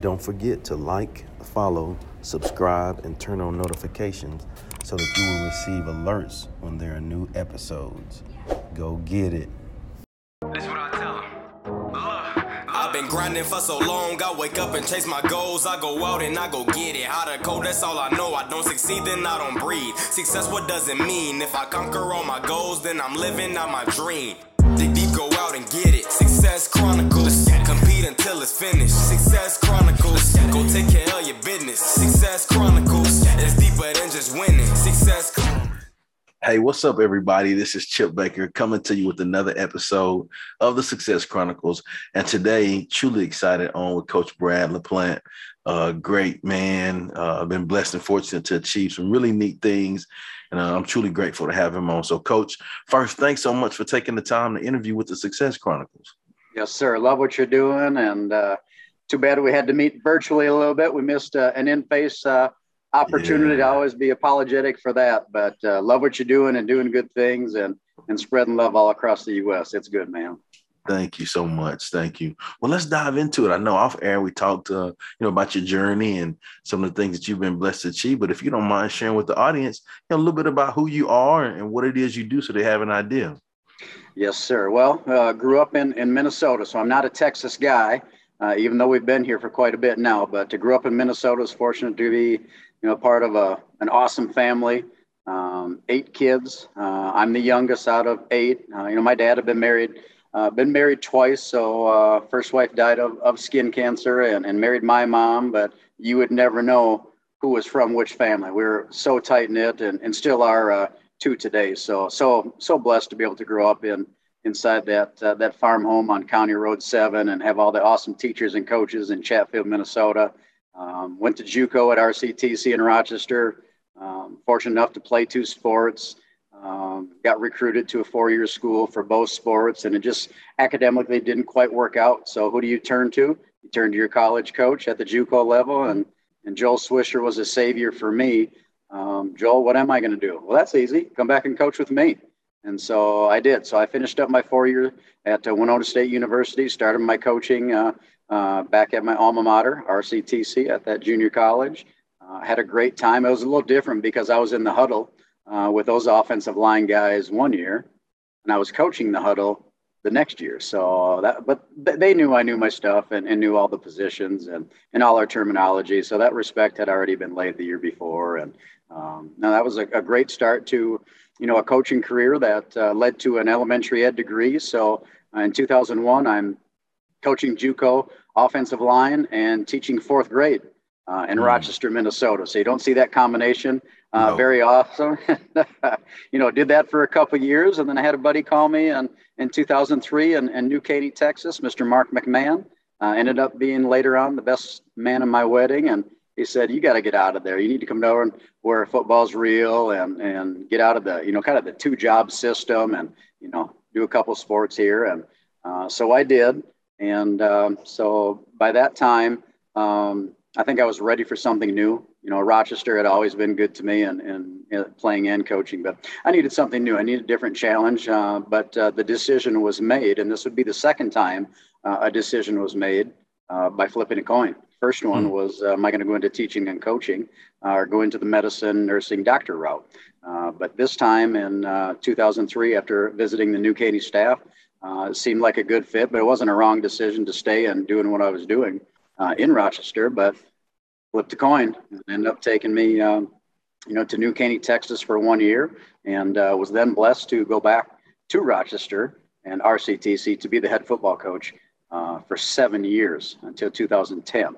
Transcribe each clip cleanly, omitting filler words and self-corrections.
Don't forget to like, follow, subscribe, and turn on notifications so that you will receive alerts when there are new episodes. Go get it. That's what I tell 'em. I've been grinding for so long, I wake up and chase my goals. I go out and I go get it. Hot or cold, that's all I know. I don't succeed, then I don't breathe. Success, what does it mean? If I conquer all my goals, then I'm living out my dream. Dig deep, go out and get it. Success Chronicles. Compete until it's finished. Success Chronicles. Go take care of your business. Success Chronicles. It's deeper than just winning. Success Chronicles. Hey, what's up, everybody? This is Chip Baker coming to you with another episode of the Success Chronicles. And today, truly excited on with Coach Brad LaPlante. Great man. I've been blessed and fortunate to achieve some really neat things. And I'm truly grateful to have him on. So, Coach, first, thanks so much for taking the time to interview with the Success Chronicles. Yes, sir. Love what you're doing. And too bad we had to meet virtually a little bit. We missed an in-face opportunity to always be apologetic for that. But love what you're doing and doing good things and spreading love all across the U.S. It's good, man. Thank you so much. Thank you. Well, let's dive into it. I know off air we talked about your journey and some of the things that you've been blessed to achieve. But if you don't mind sharing with the audience a little bit about who you are and what it is you do so they have an idea. Yes, sir. Well, grew up in Minnesota, so I'm not a Texas guy, even though we've been here for quite a bit now. But to grow up in Minnesota is fortunate to be, part of an awesome family. 8 kids. I'm the youngest out of 8. My dad had been married twice. So first wife died of skin cancer and married my mom, but you would never know who was from which family. We were so tight knit and still are to today. So blessed to be able to grow up inside that farm home on County Road 7 and have all the awesome teachers and coaches in Chatfield, Minnesota. Went to JUCO at RCTC in Rochester. Fortunate enough to play 2 sports. Got recruited to a 4-year school for both sports, and it just academically didn't quite work out. So who do you turn to? You turn to your college coach at the JUCO level, and Joel Swisher was a savior for me. Joel, what am I going to do? Well, that's easy. Come back and coach with me. And so I did. So I finished up my 4-year at Winona State University, started my coaching back at my alma mater, RCTC, at that junior college. Had a great time. It was a little different because I was in the huddle with those offensive line guys 1 year, and I was coaching the huddle the next year. But they knew I knew my stuff and knew all the positions and all our terminology. So that respect had already been laid the year before. And now that was a great start to, a coaching career that led to an elementary ed degree. So in 2001, I'm coaching JUCO offensive line and teaching 4th grade in Rochester, Minnesota. So you don't see that combination very often. Did that for a couple of years. And then I had a buddy call me in 2003 in New Caney, Texas, Mr. Mark McMahon. Ended up being later on the best man in my wedding. And he said, you got to get out of there. You need to come over and where football's real and get out of the, kind of the 2-job system and, do a couple sports here. And so I did. And so by that time, I think I was ready for something new. Rochester had always been good to me and playing and coaching, but I needed something new. I needed a different challenge, but the decision was made, and this would be the second time a decision was made by flipping a coin. First one was, am I going to go into teaching and coaching or go into the medicine, nursing, doctor route? But this time in 2003, after visiting the New Caney staff, it seemed like a good fit, but it wasn't a wrong decision to stay and doing what I was doing in Rochester, but flipped a coin and ended up taking me, to New Caney, Texas for 1 year, and was then blessed to go back to Rochester and RCTC to be the head football coach for 7 years until 2010.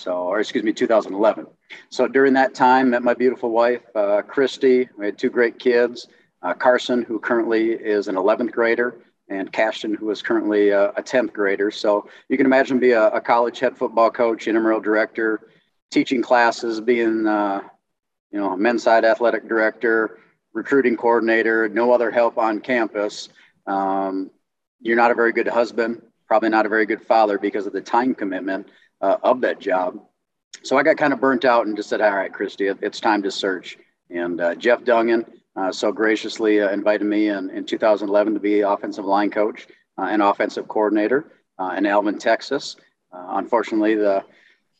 2011. So during that time, met my beautiful wife, Christy. We had 2 great kids, Carson, who currently is an 11th grader, and Cashton, who is currently a 10th grader. So you can imagine be a college head football coach, intramural director, teaching classes, being, men's side athletic director, recruiting coordinator, no other help on campus. You're not a very good husband, probably not a very good father because of the time commitment of that job. So I got kind of burnt out and just said, all right, Christy, it's time to search. And Jeff Dungan so graciously invited me in 2011 to be offensive line coach and offensive coordinator in Alvin, Texas. Unfortunately, the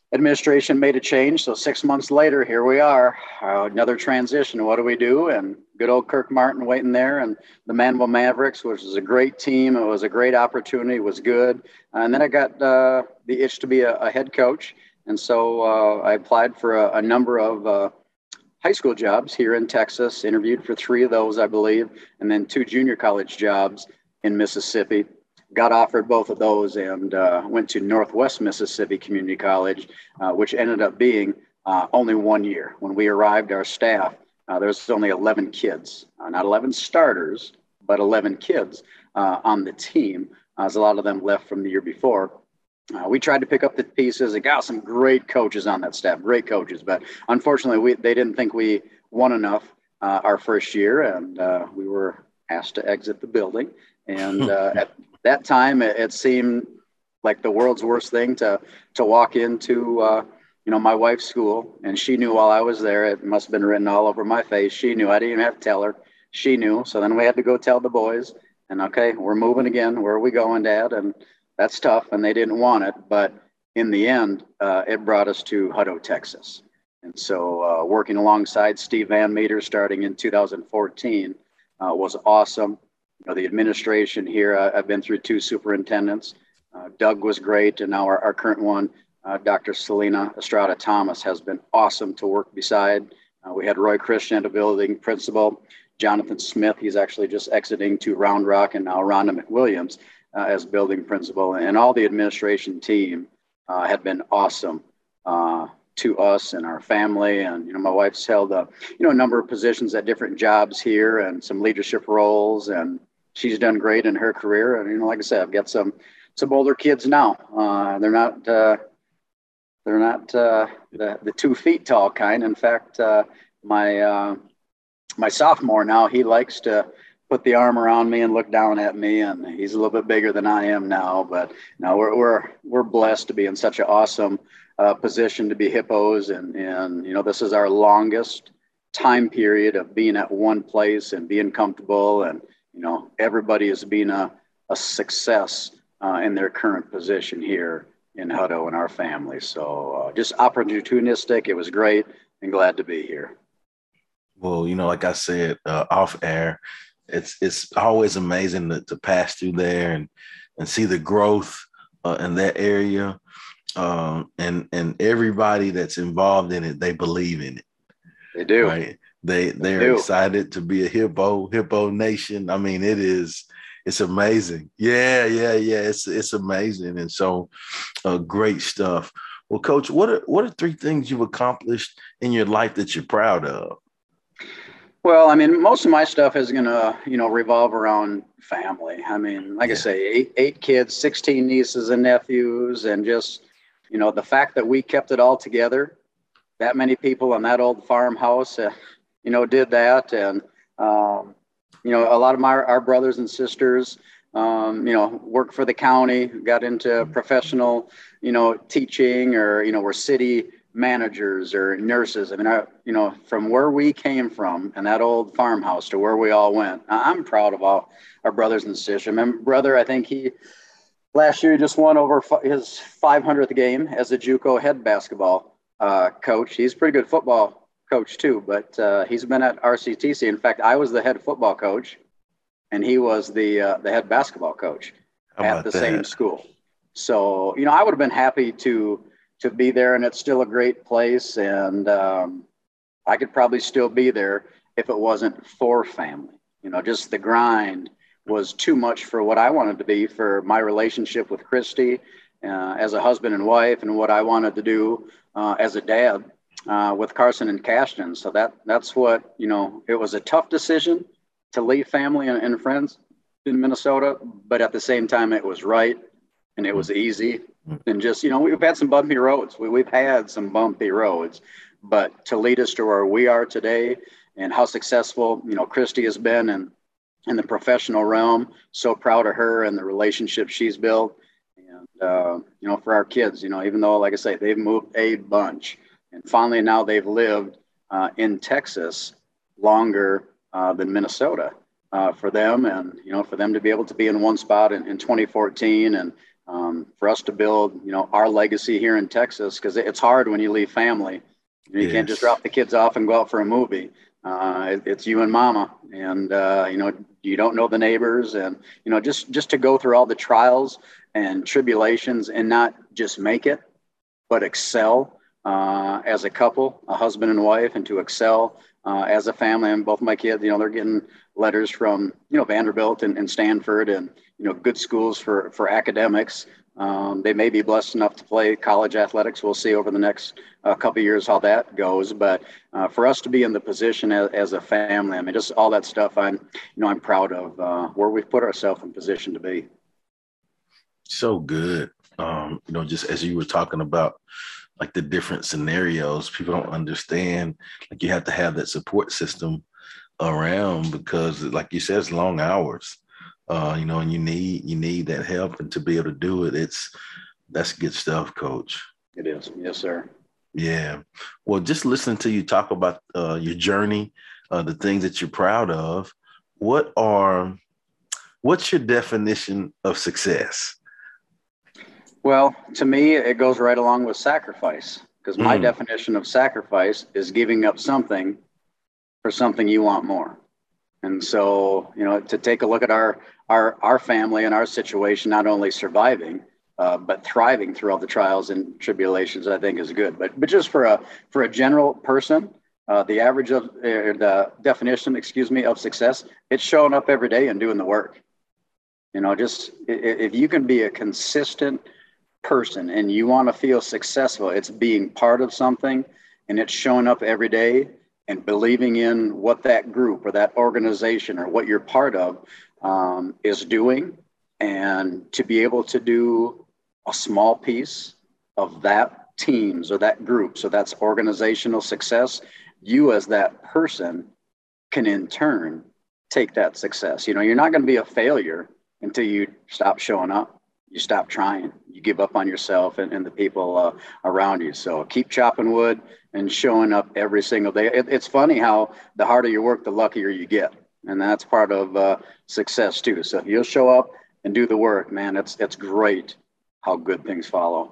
administration made a change. So 6 months later, here we are, another transition. What do we do? And good old Kirk Martin waiting there, and the Manville Mavericks, which was a great team. It was a great opportunity. It was good. And then I got the itch to be a head coach. And so I applied for a number of high school jobs here in Texas, interviewed for 3 of those, I believe, and then 2 junior college jobs in Mississippi. Got offered both of those and went to Northwest Mississippi Community College, which ended up being only 1 year. When we arrived, our staff, there was only 11 kids, not 11 starters, but 11 kids on the team, as a lot of them left from the year before. We tried to pick up the pieces and got some great coaches on that staff, great coaches. But unfortunately, they didn't think we won enough our first year, and we were asked to exit the building. And at that time, it seemed like the world's worst thing to walk into, my wife's school. And she knew while I was there. It must have been written all over my face. She knew. I didn't even have to tell her. She knew. So then we had to go tell the boys. And, okay, we're moving again. Where are we going, Dad? And that's tough. And they didn't want it. But in the end, it brought us to Hutto, Texas. And so working alongside Steve Van Meter starting in 2014 was awesome. The administration here, I've been through 2 superintendents. Doug was great, and now our current one, Dr. Selena Estrada Thomas, has been awesome to work beside. We had Roy Christian, a building principal. Jonathan Smith, he's actually just exiting to Round Rock, and now Rhonda McWilliams as building principal. And all the administration team had been awesome to us and our family. And, my wife's held a number of positions at different jobs here and some leadership roles, and she's done great in her career. And, like I said, I've got some older kids now. They're not the 2 feet tall kind. In fact, my sophomore now, he likes to put the arm around me and look down at me, and he's a little bit bigger than I am now. But no, we're blessed to be in such an awesome position to be hippos, and this is our longest time period of being at one place and being comfortable, and everybody is being a success in their current position here in Hutto and our family. So just opportunistic. It was great, and glad to be here. Well, like I said off air, it's always amazing to pass through there and see the growth in that area. And everybody that's involved in it, they believe in it. They do. Right? They're excited to be a hippo nation. I mean, it's amazing. Yeah. It's amazing. And so great stuff. Well, Coach, what are 3 things you've accomplished in your life that you're proud of? Well, I mean, most of my stuff is going to, revolve around family. I mean, like I say, eight kids, 16 nieces and nephews, and just, the fact that we kept it all together, that many people in that old farmhouse, did that. And, a lot of our brothers and sisters, work for the county, got into professional, teaching, or, were city managers or nurses. I mean, from where we came from and that old farmhouse to where we all went, I'm proud of all our brothers and sisters. My brother, I think last year he just won over his 500th game as a JUCO head basketball coach. He's a pretty good football coach too, but he's been at RCTC. In fact, I was the head football coach, and he was the head basketball coach at the same school. So, I would have been happy to be there, and it's still a great place. And I could probably still be there if it wasn't for family. Just the grind was too much for what I wanted to be, for my relationship with Christy as a husband and wife, and what I wanted to do as a dad with Carson and Cashton. So that's what, it was a tough decision to leave family and friends in Minnesota, but at the same time, it was right, and it was easy. And just, we've had some bumpy roads. We've had some bumpy roads, but to lead us to where we are today and how successful, Christy has been in the professional realm, so proud of her and the relationship she's built. And, for our kids, even though, like I say, they've moved a bunch, and finally now they've lived in Texas longer than Minnesota for them. And, for them to be able to be in one spot in 2014 and for us to build, our legacy here in Texas, because it's hard when you leave family. You can't just drop the kids off and go out for a movie. It's you and mama, and you don't know the neighbors, and just to go through all the trials and tribulations and not just make it, but excel as a couple, a husband and wife, and to excel as a family. And both my kids, they're getting letters from Vanderbilt and Stanford, and good schools for academics. They may be blessed enough to play college athletics. We'll see over the next couple of years how that goes. But for us to be in the position as a family, I mean, just all that stuff, I'm proud of where we've put ourselves in position to be. So good. Just as you were talking about, like the different scenarios, people don't understand, like you have to have that support system around, because like you said, it's long hours. And you need that help, and to be able to do it, that's good stuff, Coach. It is. Yes, sir. Yeah. Well, just listening to you talk about your journey, the things that you're proud of, what's your definition of success? Well, to me, it goes right along with sacrifice, because my definition of sacrifice is giving up something for something you want more. And so, to take a look at our family and our situation, not only surviving, but thriving through all the trials and tribulations, I think is good. But just for a general person, the average of the definition, of success, it's showing up every day and doing the work. Just if you can be a consistent person and you want to feel successful, it's being part of something, and it's showing up every day and believing in what that group or that organization or what you're part of is doing, and to be able to do a small piece of that team's or that group. So that's organizational success. You as that person can in turn take that success. You're not going to be a failure until you stop showing up, you stop trying, you give up on yourself and the people around you. So keep chopping wood and showing up every single day. It's funny how the harder you work, the luckier you get. And that's part of success too. So if you'll show up and do the work, man, it's great how good things follow.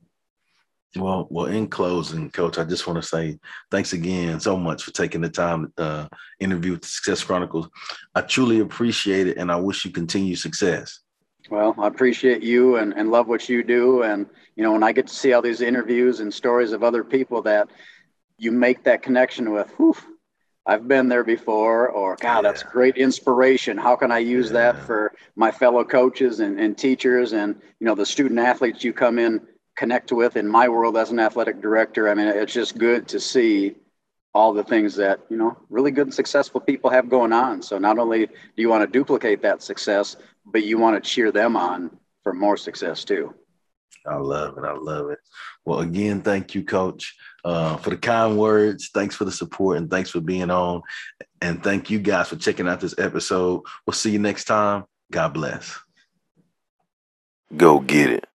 Well, in closing, Coach, I just want to say thanks again so much for taking the time to interview with the Success Chronicles. I truly appreciate it, and I wish you continued success. Well, I appreciate you and love what you do. And, when I get to see all these interviews and stories of other people that you make that connection with, whew, I've been there before, or God, that's great inspiration. How can I use that for my fellow coaches and teachers and, the student athletes you come in, connect with in my world as an athletic director? I mean, it's just good to see all the things that, really good and successful people have going on. So not only do you want to duplicate that success, but you want to cheer them on for more success too. I love it. Well, again, thank you, Coach, for the kind words. Thanks for the support, and thanks for being on. And thank you guys for checking out this episode. We'll see you next time. God bless. Go get it.